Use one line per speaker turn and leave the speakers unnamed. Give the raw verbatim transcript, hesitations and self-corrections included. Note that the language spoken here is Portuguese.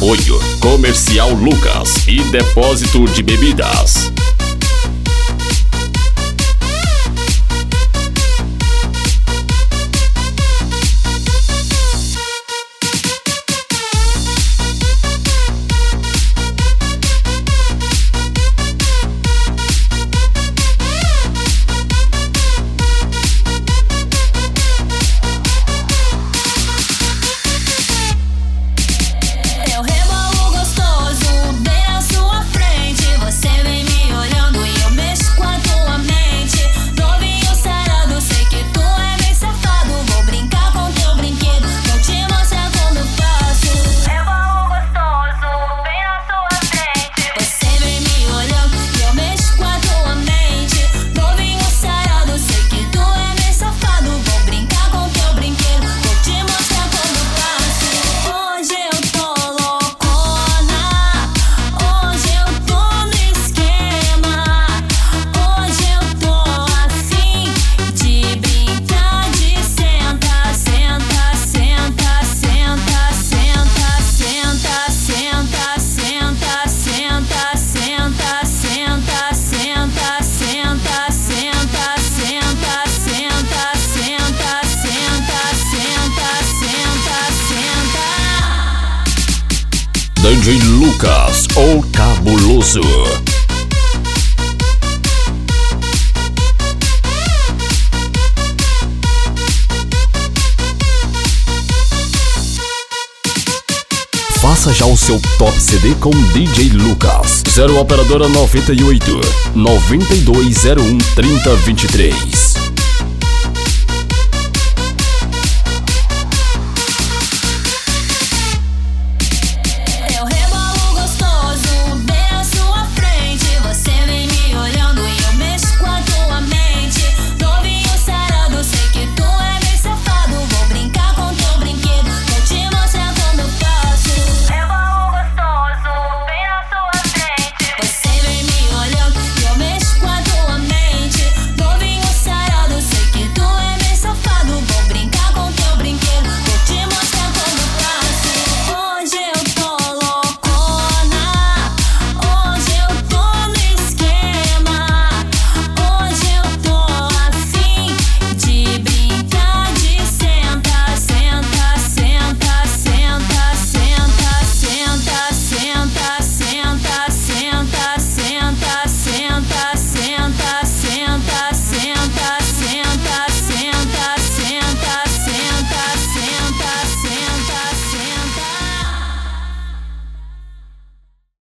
Apoio Comercial Lucas e Depósito de Bebidas. D J Lucas, o Cabuloso. Faça já o seu top C D com D J Lucas. zero operadora noventa e oito, noventa e dois zero um, trinta, vinte e três.